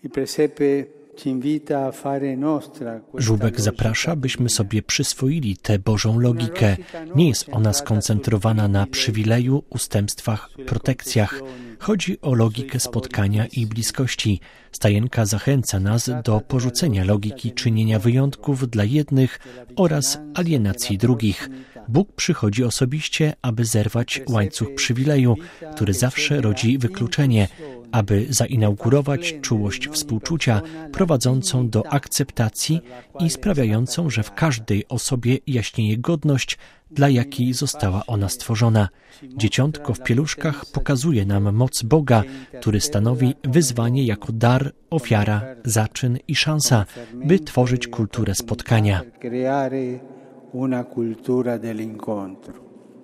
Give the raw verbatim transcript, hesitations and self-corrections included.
Żółbek zaprasza, byśmy sobie przyswoili tę Bożą logikę. Nie jest ona skoncentrowana na przywileju, ustępstwach, protekcjach. Chodzi o logikę spotkania i bliskości. Stajenka zachęca nas do porzucenia logiki czynienia wyjątków dla jednych oraz alienacji drugich. Bóg przychodzi osobiście, aby zerwać łańcuch przywileju, który zawsze rodzi wykluczenie, aby zainaugurować czułość współczucia, prowadzącą do akceptacji i sprawiającą, że w każdej osobie jaśnieje godność, dla jakiej została ona stworzona. Dzieciątko w pieluszkach pokazuje nam moc Boga, który stanowi wyzwanie jako dar, ofiara, zaczyn i szansa, by tworzyć kulturę spotkania. Una cultura dell'incontro.